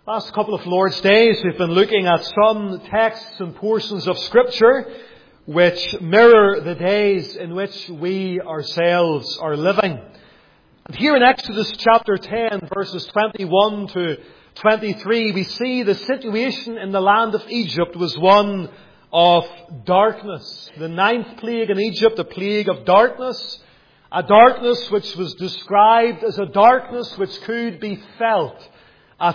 Last couple of Lord's Days we've been looking at some texts and portions of Scripture which mirror the days in which we ourselves are living. And here in Exodus chapter 10 verses 21 to 23 we see the situation in the land of Egypt was one of darkness. The 9th plague in Egypt, a plague of darkness. A darkness which was described as a darkness which could be felt. A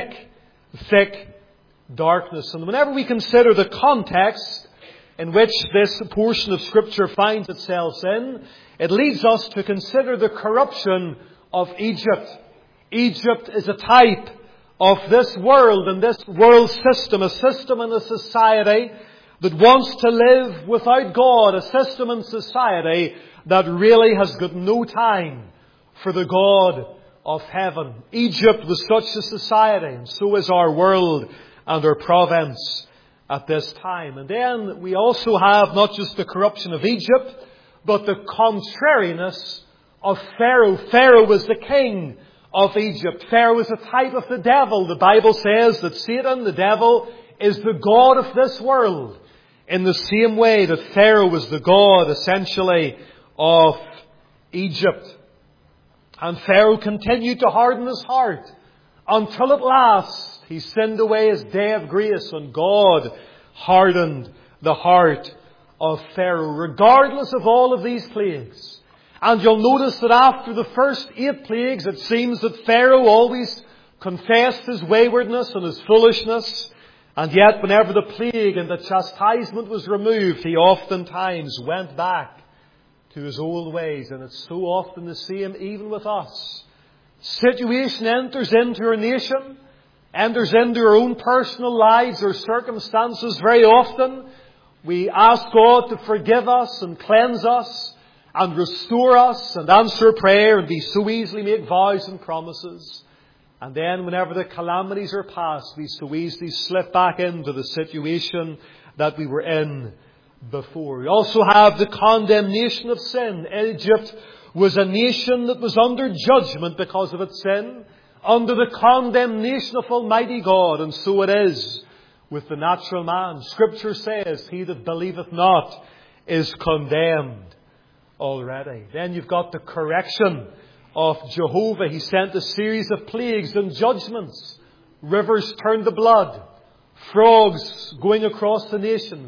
thick darkness. And whenever we consider the context in which this portion of Scripture finds itself in, it leads us to consider the corruption of Egypt. Egypt is a type of this world and this world system, a system and a society that wants to live without God, a system and society that really has got no time for the God of heaven. Egypt was such a society, and so is our world and our province at this time. And then we also have not just the corruption of Egypt, but the contrariness of Pharaoh. Pharaoh was the king of Egypt. Pharaoh was a type of the devil. The Bible says that Satan, the devil, is the god of this world. In the same way that Pharaoh was the god, essentially, of Egypt. And Pharaoh continued to harden his heart until at last he sinned away his day of grace and God hardened the heart of Pharaoh, regardless of all of these plagues. And you'll notice that after the first 8 plagues, it seems that Pharaoh always confessed his waywardness and his foolishness. And yet, whenever the plague and the chastisement was removed, he oftentimes went back to his old ways. And it's so often the same even with us. Situation enters into our nation, enters into our own personal lives or circumstances. Very often we ask God to forgive us and cleanse us and restore us and answer prayer and we so easily make vows and promises. And then whenever the calamities are past, we so easily slip back into the situation that we were in before. We also have the condemnation of sin. Egypt was a nation that was under judgment because of its sin, under the condemnation of Almighty God. And so it is with the natural man. Scripture says, he that believeth not is condemned already. Then you've got the correction of Jehovah. He sent a series of plagues and judgments. Rivers turned to blood. Frogs going across the nation.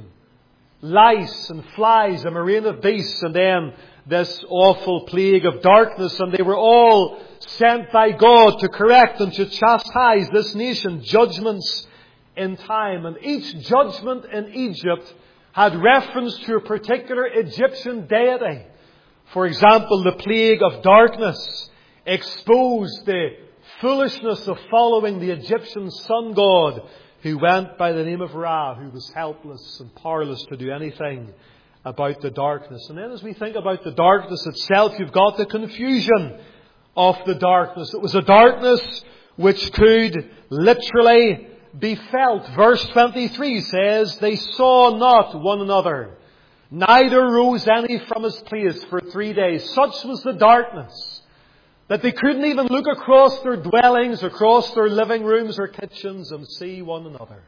Lice and flies, a marine of beasts, and then this awful plague of darkness. And they were all sent by God to correct and to chastise this nation. Judgments in time. And each judgment in Egypt had reference to a particular Egyptian deity. For example, the plague of darkness exposed the foolishness of following the Egyptian sun god who went by the name of Ra, who was helpless and powerless to do anything about the darkness. And then as we think about the darkness itself, you've got the confusion of the darkness. It was a darkness which could literally be felt. Verse 23 says, they saw not one another, neither rose any from his place for 3 days. Such was the darkness that they couldn't even look across their dwellings, across their living rooms or kitchens and see one another.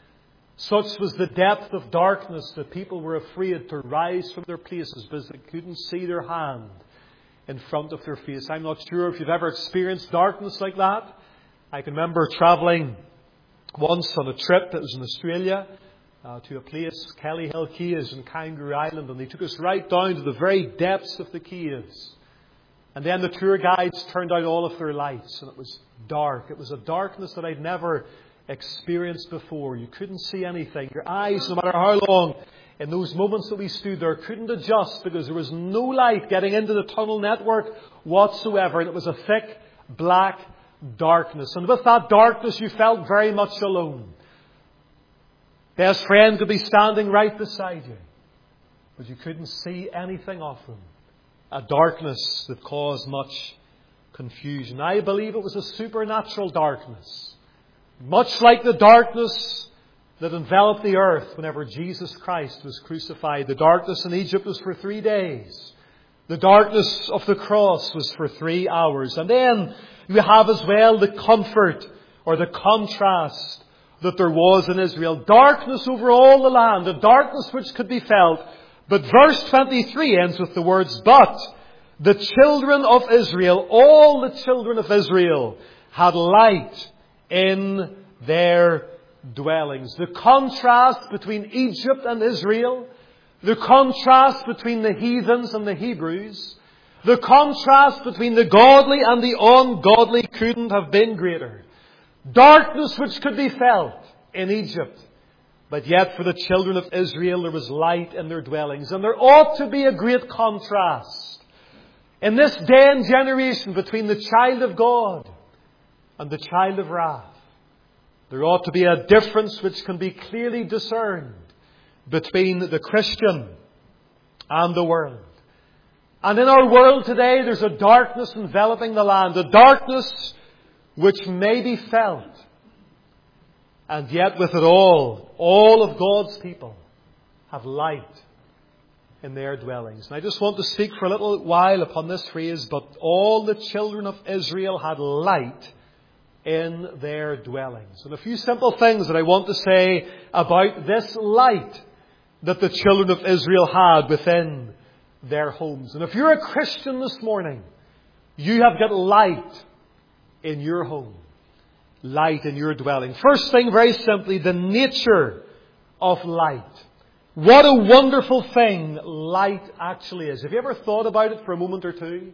Such was the depth of darkness that people were afraid to rise from their places because they couldn't see their hand in front of their face. I'm not sure if you've ever experienced darkness like that. I can remember travelling once on a trip that was in Australia to a place, Kelly Hill Caves in Kangaroo Island, and they took us right down to the very depths of the caves. And then the tour guides turned out all of their lights, and it was dark. It was a darkness that I'd never experienced before. You couldn't see anything. Your eyes, no matter how long, in those moments that we stood there, couldn't adjust because there was no light getting into the tunnel network whatsoever. And it was a thick, black darkness. And with that darkness, you felt very much alone. Best friend could be standing right beside you, but you couldn't see anything of them. A darkness that caused much confusion. I believe it was a supernatural darkness, much like the darkness that enveloped the earth whenever Jesus Christ was crucified. The darkness in Egypt was for 3 days. The darkness of the cross was for 3 hours. And then you have as well the comfort or the contrast that there was in Israel. Darkness over all the land, a darkness which could be felt. But verse 23 ends with the words, but the children of Israel, all the children of Israel, had light in their dwellings. The contrast between Egypt and Israel, the contrast between the heathens and the Hebrews, the contrast between the godly and the ungodly couldn't have been greater. Darkness which could be felt in Egypt. But yet for the children of Israel there was light in their dwellings. And there ought to be a great contrast in this day and generation between the child of God and the child of wrath. There ought to be a difference which can be clearly discerned between the Christian and the world. And in our world today there's a darkness enveloping the land. A darkness which may be felt. And yet with it all of God's people have light in their dwellings. And I just want to speak for a little while upon this phrase, but all the children of Israel had light in their dwellings. And a few simple things that I want to say about this light that the children of Israel had within their homes. And if you're a Christian this morning, you have got light in your home. Light in your dwelling. First thing, very simply, the nature of light. What a wonderful thing light actually is. Have you ever thought about it for a moment or two?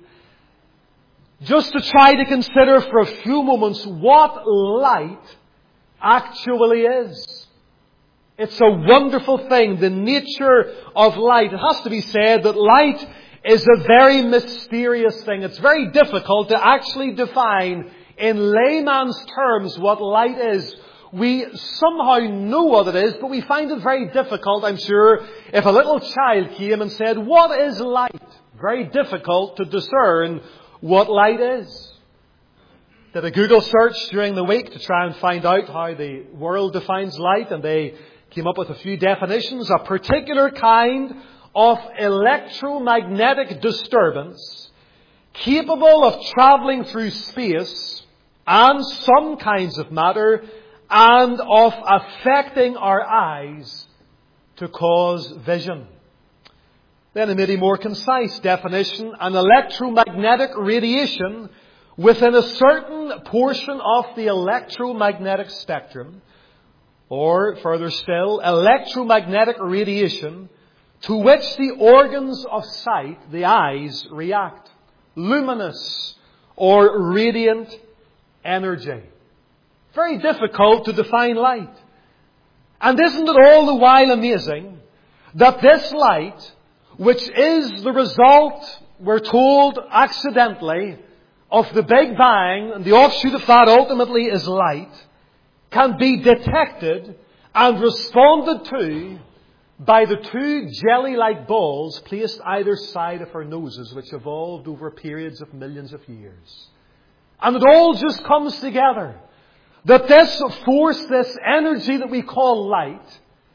Just to try to consider for a few moments what light actually is. It's a wonderful thing, the nature of light. It has to be said that light is a very mysterious thing. It's very difficult to actually define in layman's terms what light is. We somehow know what it is, but we find it very difficult, I'm sure, if a little child came and said, what is light? Very difficult to discern what light is. Did a Google search during the week to try and find out how the world defines light, and they came up with a few definitions. A particular kind of electromagnetic disturbance capable of travelling through space and some kinds of matter and of affecting our eyes to cause vision. Then a maybe more concise definition, an electromagnetic radiation within a certain portion of the electromagnetic spectrum, or further still, electromagnetic radiation to which the organs of sight, the eyes, react. Luminous or radiant energy. Very difficult to define light. And isn't it all the while amazing that this light, which is the result, we're told accidentally, of the Big Bang, and the offshoot of that ultimately is light, can be detected and responded to by the two jelly-like balls placed either side of our noses, which evolved over periods of millions of years. And it all just comes together. That this force, this energy that we call light,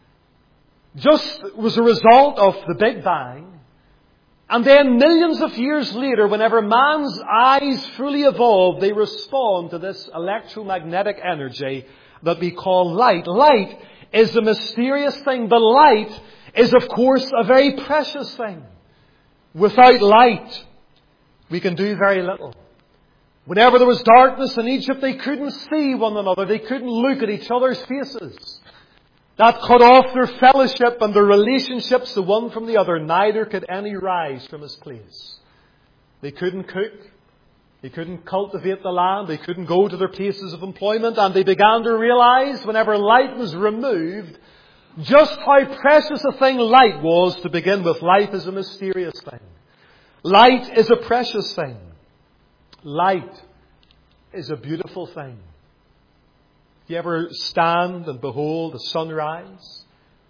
just was a result of the Big Bang. And then millions of years later, whenever man's eyes fully evolve, they respond to this electromagnetic energy that we call light. Light is a mysterious thing, but light is, of course, a very precious thing. Without light, we can do very little. Whenever there was darkness in Egypt, they couldn't see one another. They couldn't look at each other's faces. That cut off their fellowship and their relationships, the one from the other. Neither could any rise from his place. They couldn't cook. They couldn't cultivate the land. They couldn't go to their places of employment. And they began to realize, whenever light was removed, just how precious a thing light was to begin with. Light is a mysterious thing. Light is a precious thing. Light is a beautiful thing. Do you ever stand and behold the sunrise?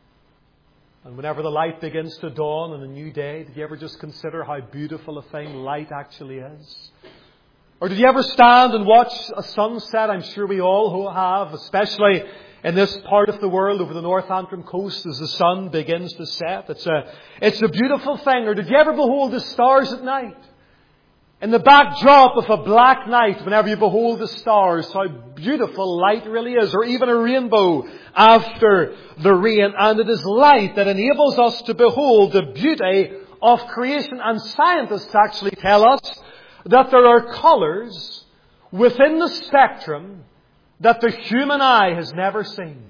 And whenever the light begins to dawn on a new day, did you ever just consider how beautiful a thing light actually is? Or did you ever stand and watch a sunset? I'm sure we all have, especially in this part of the world over the Northampton coast as the sun begins to set. It's a beautiful thing. Or did you ever behold the stars at night? In the backdrop of a black night, whenever you behold the stars, how beautiful light really is, or even a rainbow after the rain. And it is light that enables us to behold the beauty of creation. And scientists actually tell us that there are colours within the spectrum that the human eye has never seen,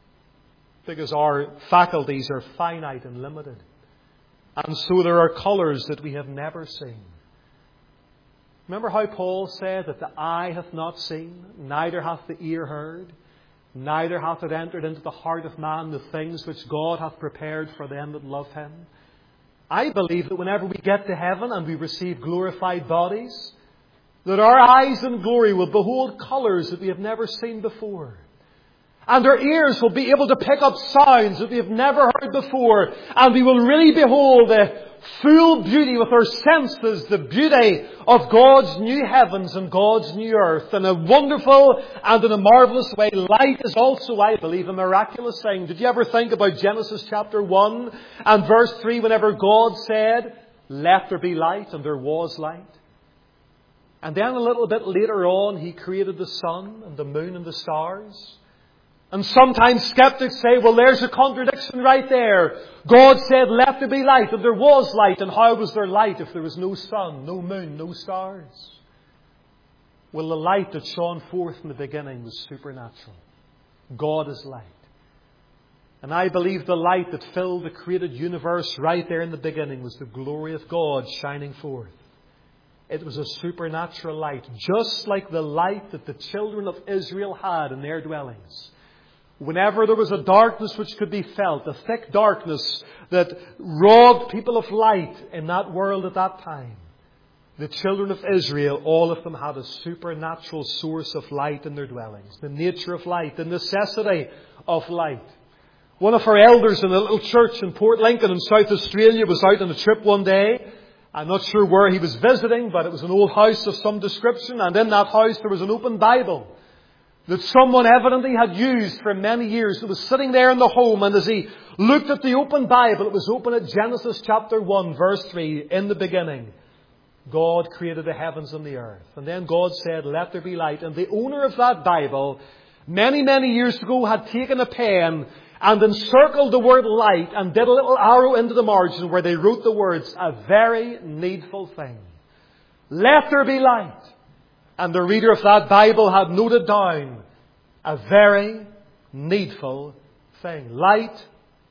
because our faculties are finite and limited. And so there are colours that we have never seen. Remember how Paul said that the eye hath not seen, neither hath the ear heard, neither hath it entered into the heart of man the things which God hath prepared for them that love Him. I believe that whenever we get to heaven and we receive glorified bodies, that our eyes in glory will behold colours that we have never seen before. And our ears will be able to pick up sounds that we have never heard before. And we will really behold the full beauty with our senses, the beauty of God's new heavens and God's new earth. In a wonderful and in a marvellous way. Light is also, I believe, a miraculous thing. Did you ever think about Genesis chapter 1 and verse 3, whenever God said, "Let there be light," and there was light? And then a little bit later on, He created the sun and the moon and the stars. And sometimes skeptics say, well, there's a contradiction right there. God said, "Let there be light," and there was light. And how was there light if there was no sun, no moon, no stars? Well, the light that shone forth in the beginning was supernatural. God is light. And I believe the light that filled the created universe right there in the beginning was the glory of God shining forth. It was a supernatural light, just like the light that the children of Israel had in their dwellings. Whenever there was a darkness which could be felt, a thick darkness that robbed people of light in that world at that time, the children of Israel, all of them had a supernatural source of light in their dwellings. The nature of light, the necessity of light. One of our elders in a little church in Port Lincoln in South Australia was out on a trip one day. I'm not sure where he was visiting, but it was an old house of some description, and in that house there was an open Bible that someone evidently had used for many years. It was sitting there in the home, and as he looked at the open Bible, it was open at Genesis chapter 1, verse 3. In the beginning, God created the heavens and the earth. And then God said, "Let there be light." And the owner of that Bible, many, many years ago, had taken a pen and encircled the word light and did a little arrow into the margin where they wrote the words, "A very needful thing. Let there be light." And the reader of that Bible had noted down, "A very needful thing." Light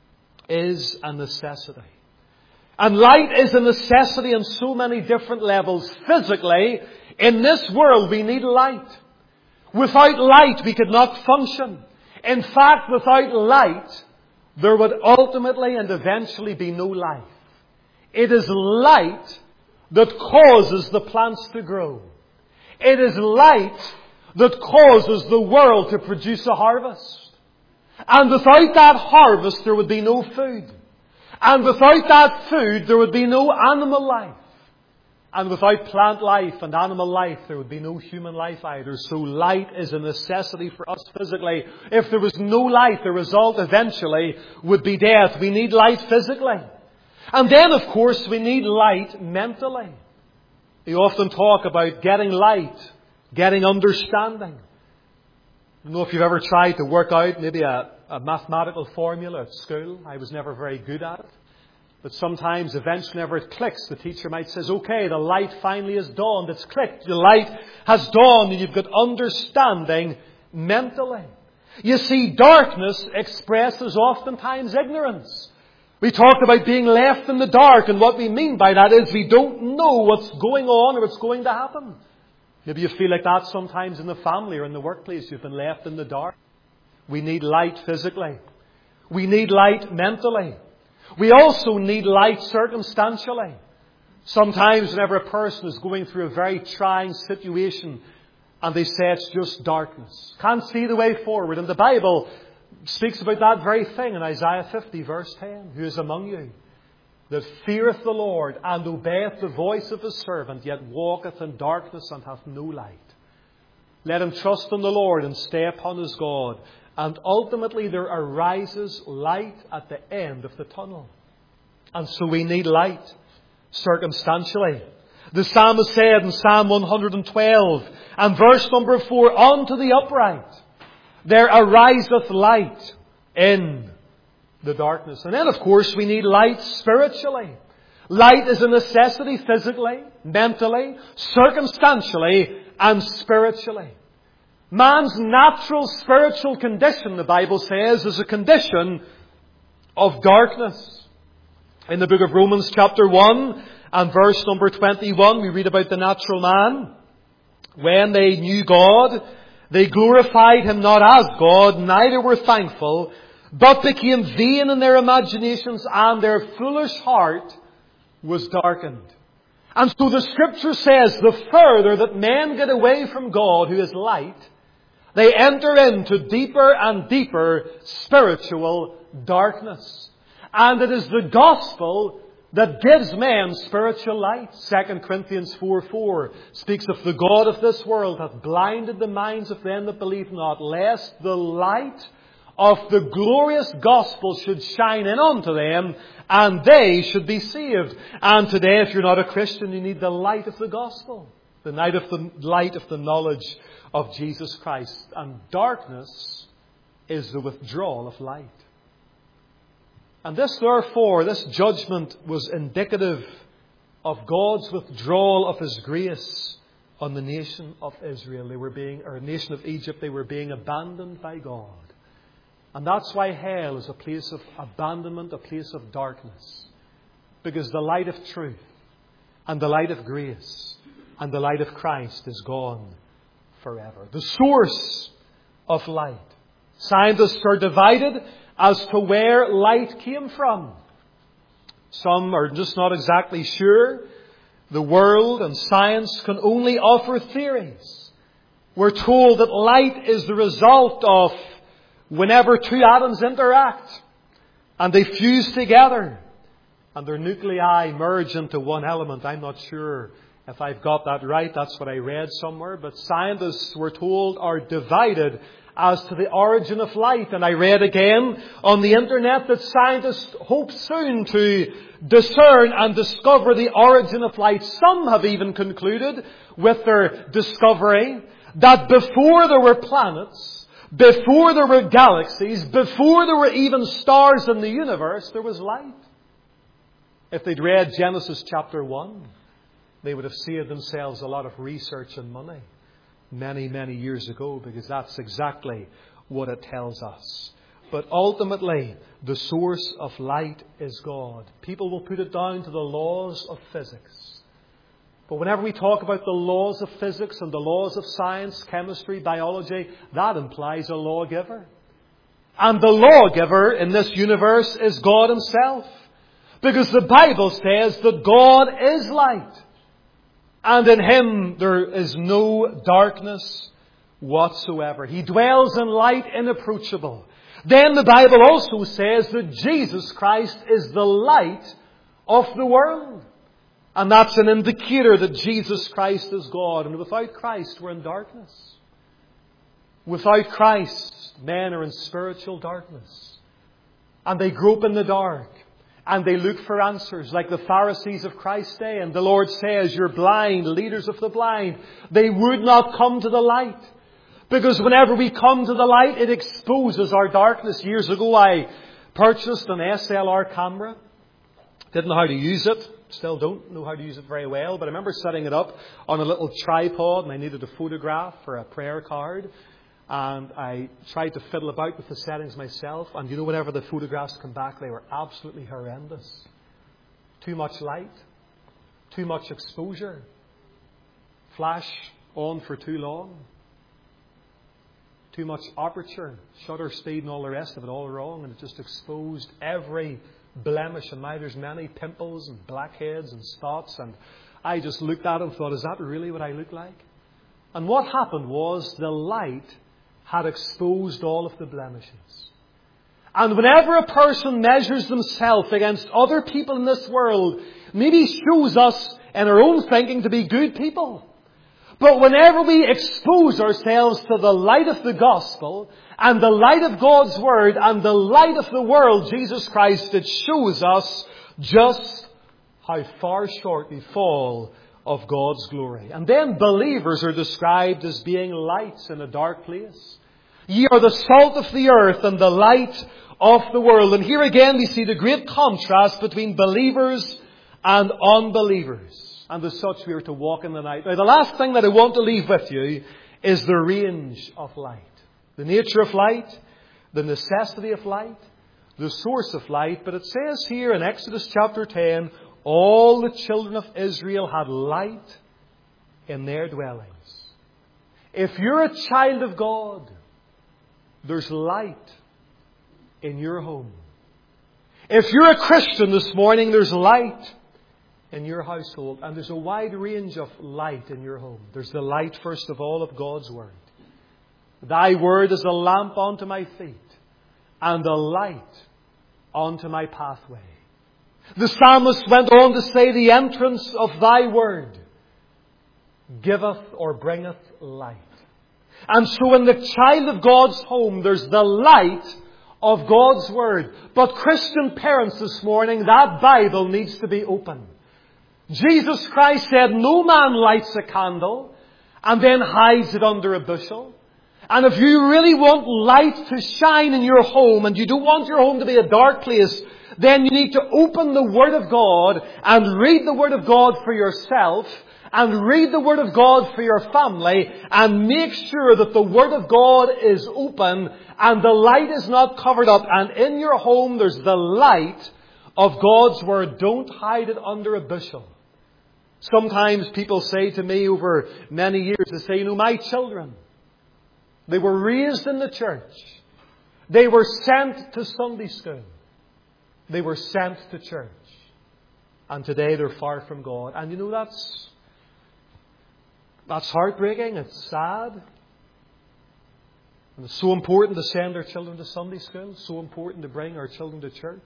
is a necessity. And light is a necessity on so many different levels. Physically, in this world we need light. Without light we could not function. In fact, without light, there would ultimately and eventually be no life. It is light that causes the plants to grow. It is light that causes the world to produce a harvest. And without that harvest, there would be no food. And without that food, there would be no animal life. And without plant life and animal life, there would be no human life either. So light is a necessity for us physically. If there was no light, the result eventually would be death. We need light physically. And then, of course, we need light mentally. We often talk about getting light, getting understanding. I don't know if you've ever tried to work out maybe a mathematical formula at school. I was never very good at it. But sometimes, eventually, whenever it clicks, the teacher might say, "Okay, the light finally has dawned. It's clicked. The light has dawned," and you've got understanding mentally. You see, darkness expresses oftentimes ignorance. We talked about being left in the dark, and what we mean by that is we don't know what's going on or what's going to happen. Maybe you feel like that sometimes in the family or in the workplace. You've been left in the dark. We need light physically. We need light mentally. We also need light circumstantially. Sometimes whenever a person is going through a very trying situation and they say it's just darkness, can't see the way forward. And the Bible speaks about that very thing in Isaiah 50 verse 10. "Who is among you that feareth the Lord and obeyeth the voice of His servant, yet walketh in darkness and hath no light? Let him trust in the Lord and stay upon his God. And ultimately there arises light at the end of the tunnel." And so we need light circumstantially. The psalmist said in Psalm 112 and verse number 4, "Unto the upright there ariseth light in the darkness." And then, of course, we need light spiritually. Light is a necessity physically, mentally, circumstantially, and spiritually. Man's natural spiritual condition, the Bible says, is a condition of darkness. In the book of Romans chapter 1 and verse number 21, we read about the natural man. "When they knew God, they glorified Him not as God, neither were thankful, but became vain in their imaginations, and their foolish heart was darkened." And so the Scripture says the further that men get away from God, who is light, they enter into deeper and deeper spiritual darkness. And it is the gospel that gives men spiritual light. 2 Corinthians 4:4 speaks of the God of this world hath blinded the minds of them that believe not, lest the light of the glorious gospel should shine in unto them, and they should be saved. And today, if you're not a Christian, you need the light of the gospel. The light of the knowledge of Jesus Christ. And darkness is the withdrawal of light. And this, therefore, this judgment was indicative of God's withdrawal of His grace on the nation of Israel. Nation of Egypt, they were being abandoned by God. And that's why hell is a place of abandonment, a place of darkness. Because the light of truth and the light of grace and the light of Christ is gone forever. The source of light. Scientists are divided as to where light came from. Some are just not exactly sure. The world and science can only offer theories. We're told that light is the result of whenever two atoms interact and they fuse together and their nuclei merge into one element. I'm not sure if I've got that right. That's what I read somewhere. But scientists, we're told, are divided as to the origin of light. And I read again on the internet that scientists hope soon to discern and discover the origin of light. Some have even concluded with their discovery that before there were planets, before there were galaxies, before there were even stars in the universe, there was light. If they'd read Genesis chapter 1, they would have saved themselves a lot of research and money many, many years ago, because that's exactly what it tells us. But ultimately, the source of light is God. People will put it down to the laws of physics. But whenever we talk about the laws of physics and the laws of science, chemistry, biology, that implies a lawgiver. And the lawgiver in this universe is God Himself. Because the Bible says that God is light. And in Him there is no darkness whatsoever. He dwells in light inapproachable. Then the Bible also says that Jesus Christ is the light of the world. And that's an indicator that Jesus Christ is God. And without Christ, we're in darkness. Without Christ, men are in spiritual darkness. And they grope in the dark. And they look for answers like the Pharisees of Christ's day. And the Lord says, "You're blind, leaders of the blind." They would not come to the light. Because whenever we come to the light, it exposes our darkness. Years ago, I purchased an SLR camera. Didn't know how to use it. Still don't know how to use it very well. But I remember setting it up on a little tripod, and I needed a photograph for a prayer card. And I tried to fiddle about with the settings myself. And whenever the photographs come back, they were absolutely horrendous. Too much light. Too much exposure. Flash on for too long. Too much aperture. Shutter speed and all the rest of it all wrong. And it just exposed every blemish. And now there's many pimples and blackheads and spots. And I just looked at it and thought, is that really what I look like? And what happened was the light had exposed all of the blemishes. And whenever a person measures themselves against other people in this world, maybe shows us in our own thinking to be good people. But whenever we expose ourselves to the light of the gospel and the light of God's word and the light of the world, Jesus Christ, it shows us just how far short we fall of God's glory. And then believers are described as being lights in a dark place. Ye are the salt of the earth and the light of the world. And here again we see the great contrast between believers and unbelievers. And as such we are to walk in the night. Now the last thing that I want to leave with you is the range of light. The nature of light, the necessity of light, the source of light. But it says here in Exodus chapter 10, all the children of Israel had light in their dwellings. If you're a child of God, there's light in your home. If you're a Christian this morning, there's light in your household. And there's a wide range of light in your home. There's the light, first of all, of God's Word. Thy Word is a lamp unto my feet and a light unto my pathway. The psalmist went on to say, the entrance of Thy Word giveth or bringeth light. And so in the child of God's home, there's the light of God's Word. But Christian parents this morning, that Bible needs to be open. Jesus Christ said, no man lights a candle and then hides it under a bushel. And if you really want light to shine in your home and you don't want your home to be a dark place, then you need to open the Word of God and read the Word of God for yourself and read the Word of God for your family and make sure that the Word of God is open and the light is not covered up. And in your home there's the light of God's Word. Don't hide it under a bushel. Sometimes people say to me over many years, they say, my children, they were raised in the church. They were sent to Sunday school. They were sent to church. And today they're far from God. And that's heartbreaking. It's sad. And it's so important to send our children to Sunday school. So important to bring our children to church.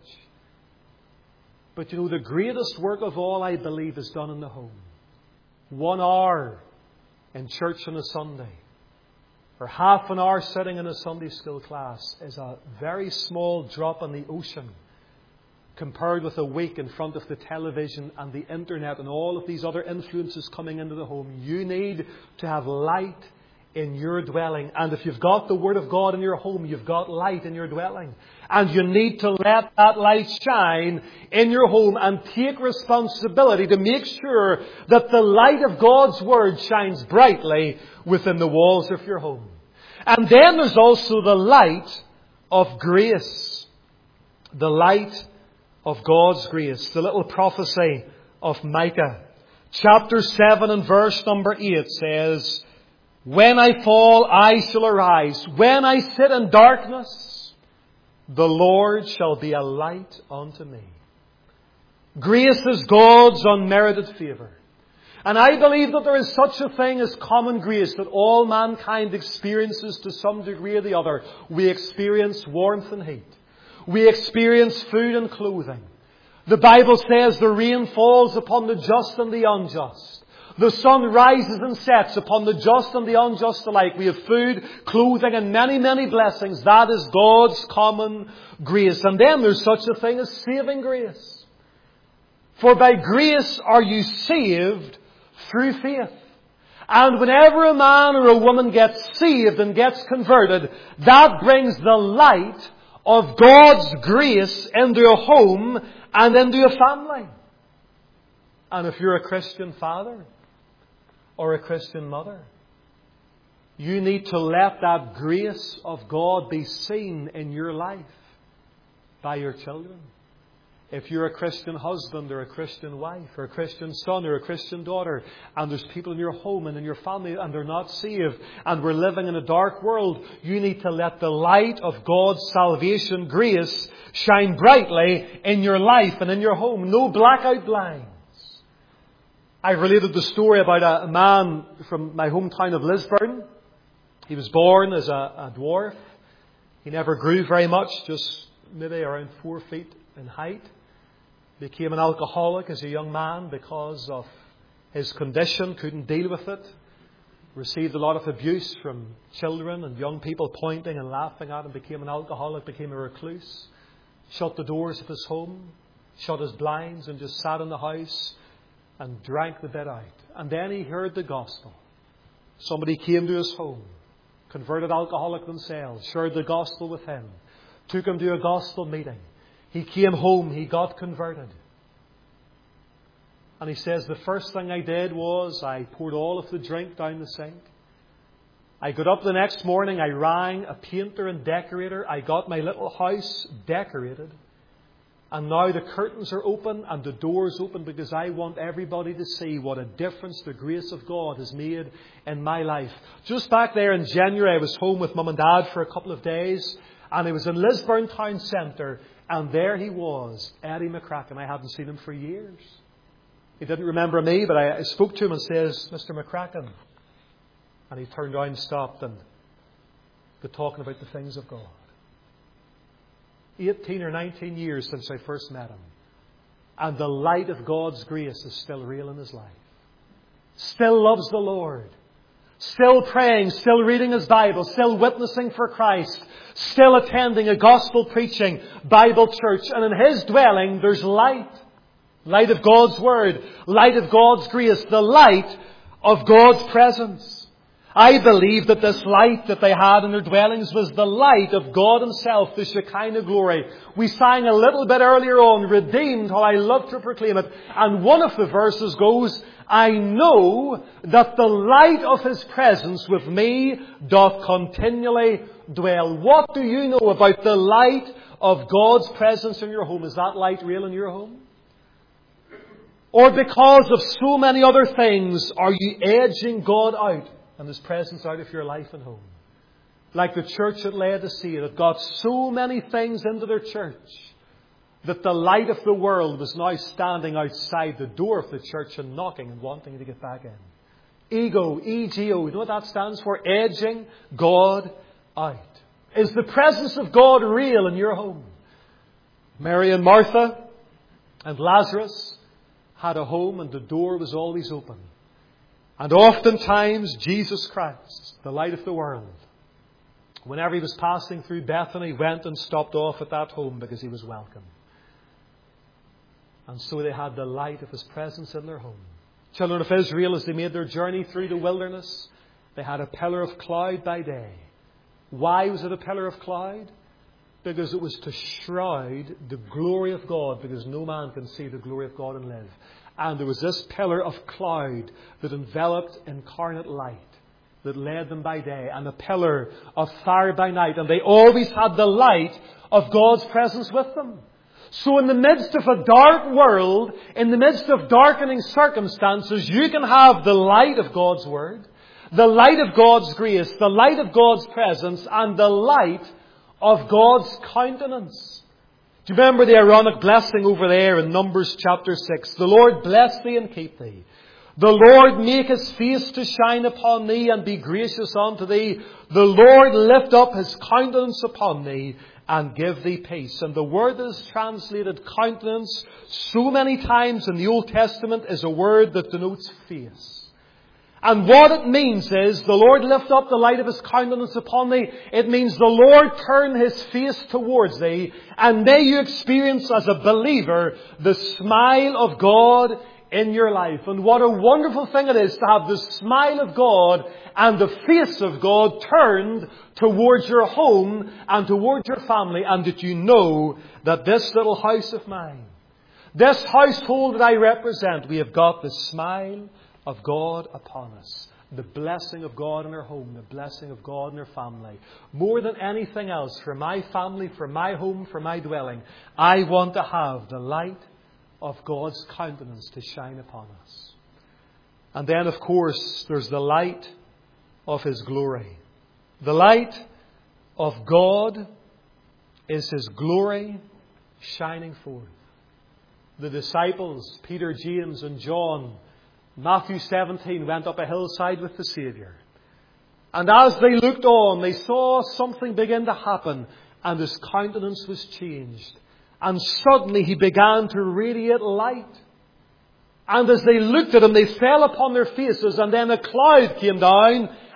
But the greatest work of all, I believe, is done in the home. 1 hour in church on a Sunday, or half an hour sitting in a Sunday school class, is a very small drop in the ocean compared with a week in front of the television and the internet and all of these other influences coming into the home. You need to have light in your dwelling. And if you've got the Word of God in your home, you've got light in your dwelling. And you need to let that light shine in your home and take responsibility to make sure that the light of God's Word shines brightly within the walls of your home. And then there's also the light of grace. The light of God's grace. The little prophecy of Micah. Chapter 7 and verse number 8 says, when I fall, I shall arise. When I sit in darkness, the Lord shall be a light unto me. Grace is God's unmerited favour. And I believe that there is such a thing as common grace that all mankind experiences to some degree or the other. We experience warmth and heat. We experience food and clothing. The Bible says the rain falls upon the just and the unjust. The sun rises and sets upon the just and the unjust alike. We have food, clothing, and many, many blessings. That is God's common grace. And then there's such a thing as saving grace. For by grace are you saved through faith. And whenever a man or a woman gets saved and gets converted, that brings the light of God's grace into a home and into a family. And if you're a Christian father or a Christian mother, you need to let that grace of God be seen in your life by your children. If you're a Christian husband or a Christian wife or a Christian son or a Christian daughter, and there's people in your home and in your family and they're not saved, and we're living in a dark world, you need to let the light of God's salvation grace shine brightly in your life and in your home. No blackout blinds. I've related the story about a man from my hometown of Lisburn. He was born as a dwarf. He never grew very much, just maybe around 4 feet in height. Became an alcoholic as a young man because of his condition, couldn't deal with it. Received a lot of abuse from children and young people pointing and laughing at him. Became an alcoholic, became a recluse. Shut the doors of his home, shut his blinds and just sat in the house and drank the bit out. And then he heard the gospel. Somebody came to his home, converted alcoholic themselves, shared the gospel with him, took him to a gospel meeting. He came home, he got converted. And he says, the first thing I did was I poured all of the drink down the sink. I got up the next morning, I rang a painter and decorator. I got my little house decorated. And now the curtains are open and the doors open because I want everybody to see what a difference the grace of God has made in my life. Just back there in January, I was home with Mum and Dad for a couple of days. And I was in Lisburn Town Centre. And there he was, Eddie McCracken. I hadn't seen him for years. He didn't remember me, but I spoke to him and says, Mr. McCracken. And he turned around and stopped and got talking about the things of God. 18 or 19 years since I first met him. And the light of God's grace is still real in his life. Still loves the Lord. Still praying, still reading his Bible, still witnessing for Christ, still attending a gospel preaching Bible church. And in his dwelling there's light. Light of God's Word. Light of God's grace. The light of God's presence. I believe that this light that they had in their dwellings was the light of God Himself, the Shekinah glory. We sang a little bit earlier on, redeemed, how I love to proclaim it. And one of the verses goes, I know that the light of His presence with me doth continually dwell. What do you know about the light of God's presence in your home? Is that light real in your home? Or because of so many other things, are you edging God out and His presence out of your life and home? Like the church at Laodicea that got so many things into their church that the light of the world was now standing outside the door of the church and knocking and wanting to get back in. Ego, E-G-O, you know what that stands for? Edging God out. Is the presence of God real in your home? Mary and Martha and Lazarus had a home and the door was always open. And oftentimes Jesus Christ, the light of the world, whenever He was passing through Bethany, went and stopped off at that home because He was welcome. And so they had the light of His presence in their home. Children of Israel, as they made their journey through the wilderness, they had a pillar of cloud by day. Why was it a pillar of cloud? Because it was to shroud the glory of God, because no man can see the glory of God and live. And there was this pillar of cloud that enveloped incarnate light that led them by day, and a pillar of fire by night. And they always had the light of God's presence with them. So in the midst of a dark world, in the midst of darkening circumstances, you can have the light of God's Word, the light of God's grace, the light of God's presence, and the light of God's countenance. Do you remember the Aaronic blessing over there in Numbers chapter 6? The Lord bless thee and keep thee. The Lord make His face to shine upon thee and be gracious unto thee. The Lord lift up His countenance upon thee and give thee peace. And the word that is translated countenance so many times in the Old Testament is a word that denotes face. And what it means is, the Lord lift up the light of His countenance upon thee. It means the Lord turn His face towards thee, and may you experience as a believer the smile of God in your life. And what a wonderful thing it is to have the smile of God and the face of God turned towards your home and towards your family, and that you know that this little house of mine, this household that I represent, we have got the smile of God upon us. The blessing of God in our home, the blessing of God in our family. More than anything else, for my family, for my home, for my dwelling, I want to have the light of God's countenance to shine upon us. And then, of course, there's the light of His glory. The light of God is His glory shining forth. The disciples, Peter, James and John, Matthew 17, went up a hillside with the Saviour. And as they looked on, they saw something begin to happen, and His countenance was changed. And suddenly He began to radiate light. And as they looked at Him, they fell upon their faces, and then a cloud came down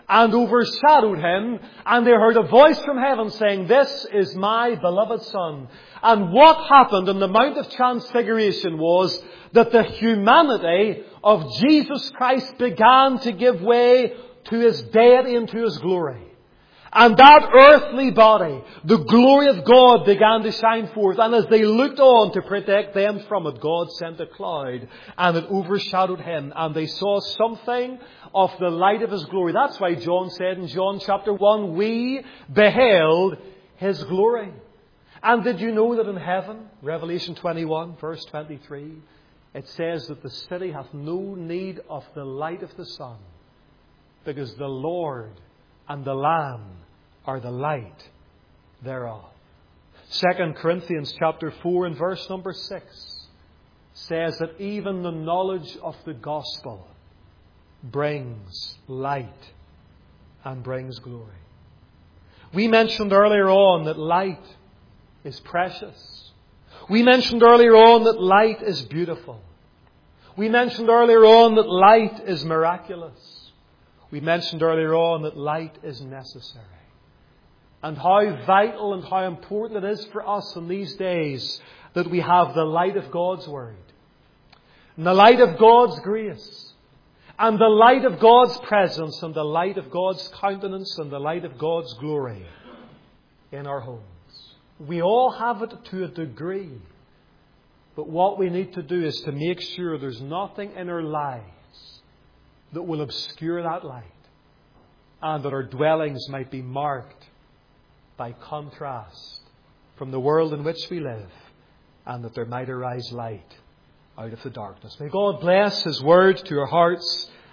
and overshadowed him, and they heard a voice from heaven saying, "This is my beloved Son." And what happened on the Mount of Transfiguration was that the humanity of Jesus Christ began to give way to His deity and to His glory. And that earthly body, the glory of God began to shine forth. And as they looked on to protect them from it, God sent a cloud and it overshadowed Him. And they saw something of the light of His glory. That's why John said in John chapter 1, "We beheld His glory." And did you know that in heaven, Revelation 21, verse 23, it says that the city hath no need of the light of the sun, because the Lord and the Lamb are the light thereof. 2 Corinthians chapter 4 and verse number 6 says that even the knowledge of the gospel brings light and brings glory. We mentioned earlier on that light is precious. We mentioned earlier on that light is beautiful. We mentioned earlier on that light is miraculous. We mentioned earlier on that light is necessary. And how vital and how important it is for us in these days that we have the light of God's Word, and the light of God's grace, and the light of God's presence, and the light of God's countenance, and the light of God's glory in our homes. We all have it to a degree. But what we need to do is to make sure there's nothing in our lives that will obscure that light, and that our dwellings might be marked by contrast from the world in which we live, and that there might arise light out of the darkness. May God bless His Word to our hearts